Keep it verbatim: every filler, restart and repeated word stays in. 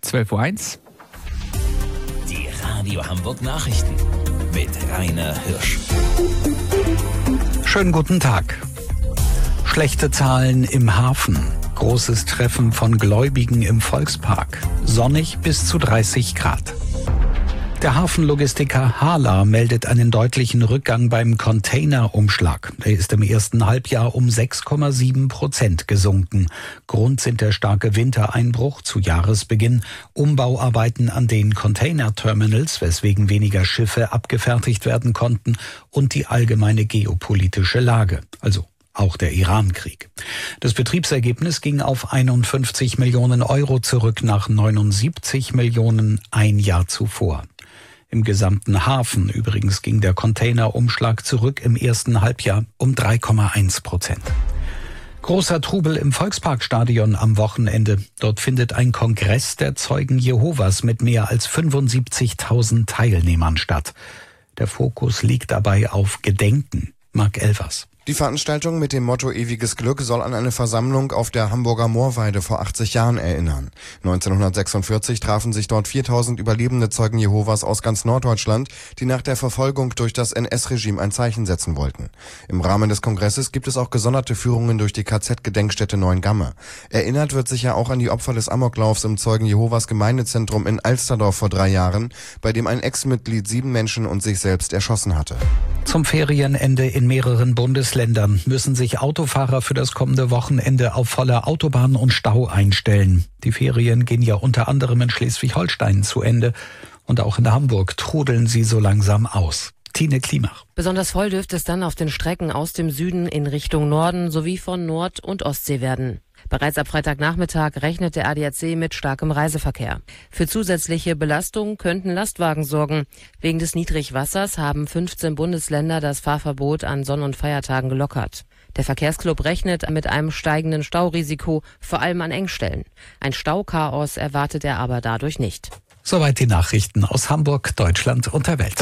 zwölf Uhr eins. Die Radio Hamburg Nachrichten mit Rainer Hirsch. Schönen guten Tag. Schlechte Zahlen im Hafen. Großes Treffen von Gläubigen im Volkspark. Sonnig bis zu dreißig Grad. Der Hafenlogistiker Hala meldet einen deutlichen Rückgang beim Containerumschlag. Er ist im ersten Halbjahr um sechs Komma sieben Prozent gesunken. Grund sind der starke Wintereinbruch zu Jahresbeginn, Umbauarbeiten an den Containerterminals, weswegen weniger Schiffe abgefertigt werden konnten, und die allgemeine geopolitische Lage, also auch der Iran-Krieg. Das Betriebsergebnis ging auf einundfünfzig Millionen Euro zurück, nach neunundsiebzig Millionen ein Jahr zuvor. Im gesamten Hafen übrigens ging der Containerumschlag zurück im ersten Halbjahr um drei Komma eins Prozent. Großer Trubel im Volksparkstadion am Wochenende. Dort findet ein Kongress der Zeugen Jehovas mit mehr als fünfundsiebzigtausend Teilnehmern statt. Der Fokus liegt dabei auf Gedenken. Marc Elvers. Die Veranstaltung mit dem Motto Ewiges Glück soll an eine Versammlung auf der Hamburger Moorweide vor achtzig Jahren erinnern. neunzehnhundertsechsundvierzig trafen sich dort viertausend überlebende Zeugen Jehovas aus ganz Norddeutschland, die nach der Verfolgung durch das N S-Regime ein Zeichen setzen wollten. Im Rahmen des Kongresses gibt es auch gesonderte Führungen durch die K Z-Gedenkstätte Neuengamme. Erinnert wird sicher auch an die Opfer des Amoklaufs im Zeugen Jehovas Gemeindezentrum in Alsterdorf vor drei Jahren, bei dem ein Ex-Mitglied sieben Menschen und sich selbst erschossen hatte. Zum Ferienende in mehreren Bundesländern müssen sich Autofahrer für das kommende Wochenende auf volle Autobahn und Stau einstellen. Die Ferien gehen ja unter anderem in Schleswig-Holstein zu Ende. Und auch in Hamburg trudeln sie so langsam aus. Tine Klimach. Besonders voll dürfte es dann auf den Strecken aus dem Süden in Richtung Norden sowie von Nord- und Ostsee werden. Bereits ab Freitagnachmittag rechnet der A D A C mit starkem Reiseverkehr. Für zusätzliche Belastung könnten Lastwagen sorgen. Wegen des Niedrigwassers haben fünfzehn Bundesländer das Fahrverbot an Sonn- und Feiertagen gelockert. Der Verkehrsclub rechnet mit einem steigenden Staurisiko, vor allem an Engstellen. Ein Stauchaos erwartet er aber dadurch nicht. Soweit die Nachrichten aus Hamburg, Deutschland und der Welt.